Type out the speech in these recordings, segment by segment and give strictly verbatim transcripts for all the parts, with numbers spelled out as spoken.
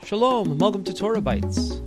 Shalom, and welcome to Torah Bites.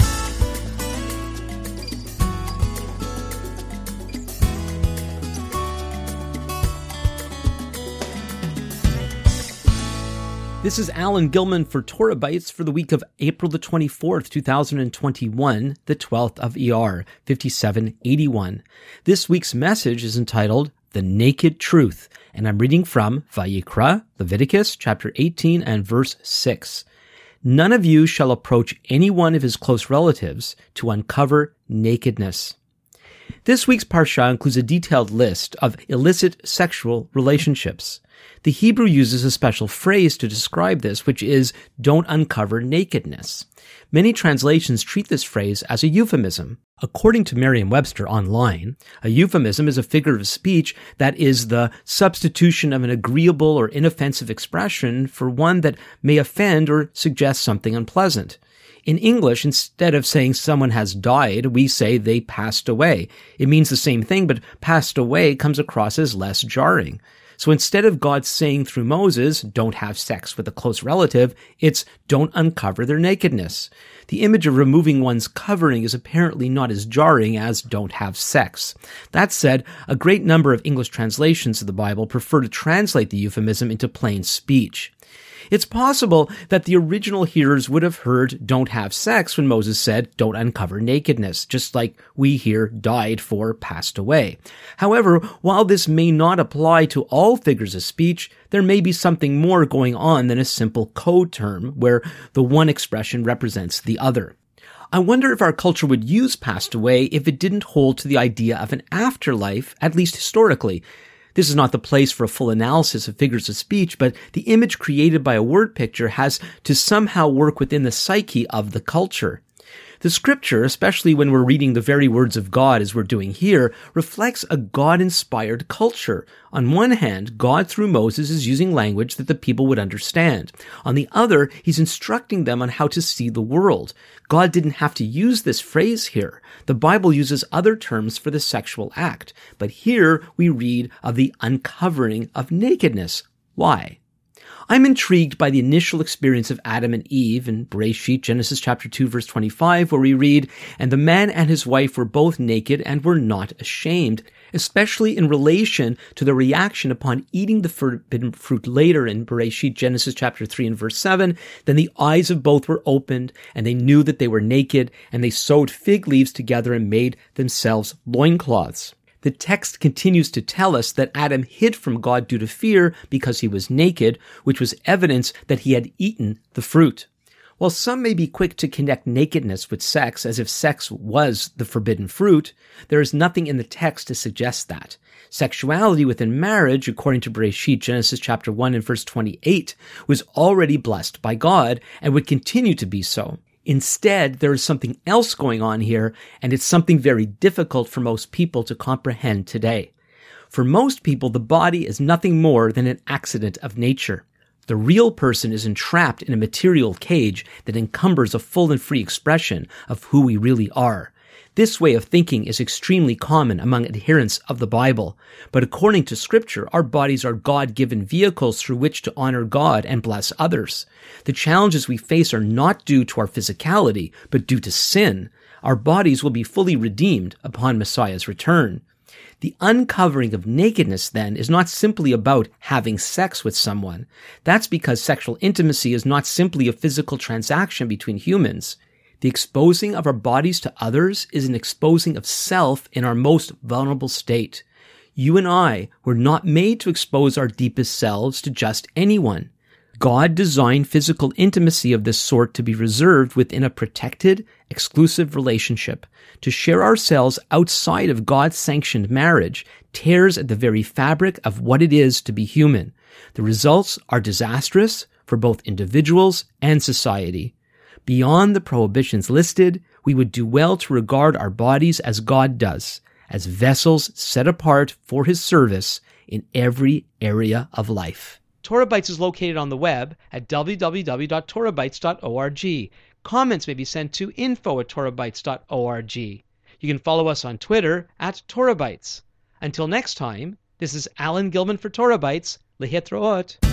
This is Alan Gilman for Torah Bites for the week of April the twenty-fourth, two thousand twenty-one, the twelfth of Iyar, fifty-seven eighty-one. This week's message is entitled The Naked Truth, and I'm reading from Vayikra, Leviticus, chapter eighteen and verse six. None of you shall approach any one of his close relatives to uncover nakedness. This week's parsha includes a detailed list of illicit sexual relationships. The Hebrew uses a special phrase to describe this, which is, don't uncover nakedness. Many translations treat this phrase as a euphemism. According to Merriam-Webster online, a euphemism is a figure of speech that is the substitution of an agreeable or inoffensive expression for one that may offend or suggest something unpleasant. In English, instead of saying someone has died, we say they passed away. It means the same thing, but passed away comes across as less jarring. So instead of God saying through Moses, don't have sex with a close relative, it's don't uncover their nakedness. The image of removing one's covering is apparently not as jarring as don't have sex. That said, a great number of English translations of the Bible prefer to translate the euphemism into plain speech. It's possible that the original hearers would have heard don't have sex when Moses said don't uncover nakedness, just like we here died for passed away. However, while this may not apply to all figures of speech, there may be something more going on than a simple code term where the one expression represents the other. I wonder if our culture would use passed away if it didn't hold to the idea of an afterlife, at least historically. This is not the place for a full analysis of figures of speech, but the image created by a word picture has to somehow work within the psyche of the culture. The scripture, especially when we're reading the very words of God as we're doing here, reflects a God-inspired culture. On one hand, God through Moses is using language that the people would understand. On the other, he's instructing them on how to see the world. God didn't have to use this phrase here. The Bible uses other terms for the sexual act. But here we read of the uncovering of nakedness. Why? I'm intrigued by the initial experience of Adam and Eve in Bereshit, Genesis chapter two, verse twenty-five, where we read, "And the man and his wife were both naked and were not ashamed," especially in relation to the reaction upon eating the forbidden fruit later in Bereshit, Genesis chapter three and verse seven. "Then the eyes of both were opened, and they knew that they were naked, and they sewed fig leaves together and made themselves loincloths." The text continues to tell us that Adam hid from God due to fear because he was naked, which was evidence that he had eaten the fruit. While some may be quick to connect nakedness with sex as if sex was the forbidden fruit, there is nothing in the text to suggest that. Sexuality within marriage, according to Bereshit, Genesis chapter one and verse twenty-eight, was already blessed by God and would continue to be so. Instead, there is something else going on here, and it's something very difficult for most people to comprehend today. For most people, the body is nothing more than an accident of nature. The real person is entrapped in a material cage that encumbers a full and free expression of who we really are. This way of thinking is extremely common among adherents of the Bible, but according to Scripture, our bodies are God-given vehicles through which to honor God and bless others. The challenges we face are not due to our physicality, but due to sin. Our bodies will be fully redeemed upon Messiah's return. The uncovering of nakedness, then, is not simply about having sex with someone. That's because sexual intimacy is not simply a physical transaction between humans. The exposing of our bodies to others is an exposing of self in our most vulnerable state. You and I were not made to expose our deepest selves to just anyone. God designed physical intimacy of this sort to be reserved within a protected, exclusive relationship. To share ourselves outside of God-sanctioned marriage tears at the very fabric of what it is to be human. The results are disastrous for both individuals and society. Beyond the prohibitions listed, we would do well to regard our bodies as God does, as vessels set apart for his service in every area of life. Torah Bites is located on the web at w w w dot torah bites dot org. Comments may be sent to info at torah bites dot org. You can follow us on Twitter at Torah Bites. Until next time, this is Alan Gilman for Torah Bites. Lehitraot.